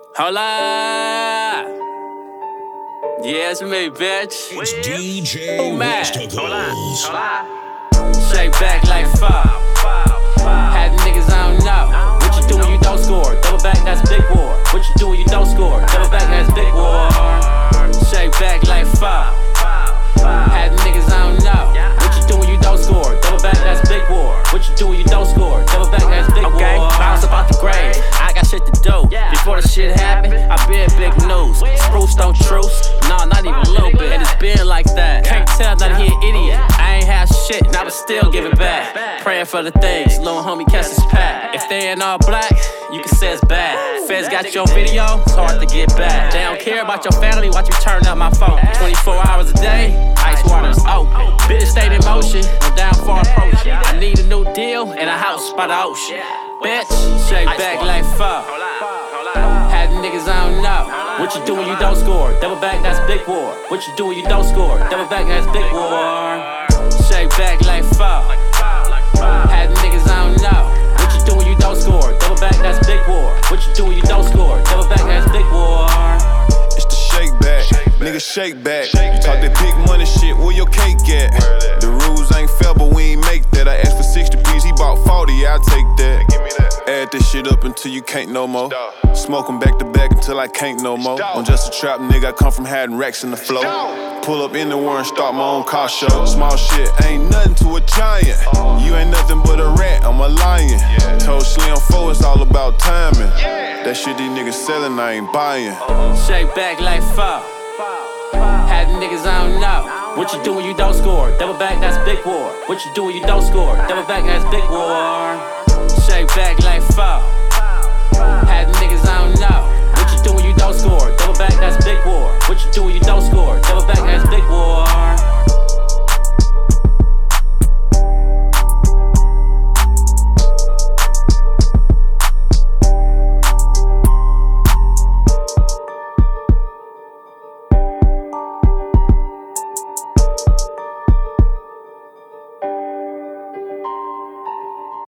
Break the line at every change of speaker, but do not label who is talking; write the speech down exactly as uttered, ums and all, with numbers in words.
Hola! Yeah, it's me, bitch.
It's D J
Who mad?
Westicles.
Shake back like five. Had niggas I don't know. What you do when you don't score? Double back, that's big war. What you do when you don't score? Double back, that's big war. Shake back like five. Had niggas I don't know. What you do when you don't score? Double back, that's big war. What you do when you don't score? Double back, that's big war. Okay, bounce about the grave. I got shit to do. Before the shit happened, I been big news. Spruce don't truce. Nah, not even a little bit. And it's been like that. Can't tell, not he an idiot. I ain't have shit, and I was still giving back. Praying for the things, little homie catch his pack. If they ain't all black, you can say it's bad. Feds got your video, it's hard to get back. They don't care about your family, watch you turn up my phone. twenty-four hours a day, ice water's open. Bitch stayed in motion, no down far approaching. I need a new deal and a house by the ocean. Bitch, shake back like fuck. Had niggas I don't know. What you do when you don't score? Double back, that's big war. What you do when you don't score? Double back, that's big war. Shake back like fuck. Had niggas I don't know. What you do when you don't score? Double back, that's big war. What you do when you don't score? Double back, that's big war.
It's the shake back, nigga shake back. You talk that big money shit, where your cake at? The rules ain't fair, but we ain't make that. I asked for sixty P's, he bought forty, yeah, I'll take that. Add this shit up until you can't no more. Smoke 'em back to back until I can't no more. I'm just a trap nigga, I come from hiding racks in the flow. Pull up anywhere and start my own car show. Small shit ain't nothing to a giant. You ain't nothing but a rat, I'm a lion. Told Slim four it's all about timing. That shit these niggas selling, I ain't buying.
Shake back like fuck. Had niggas I don't know. What you do when you don't score? Double back, that's big war. What you do when you don't score? Double back, that's big war. Shake back like fuck.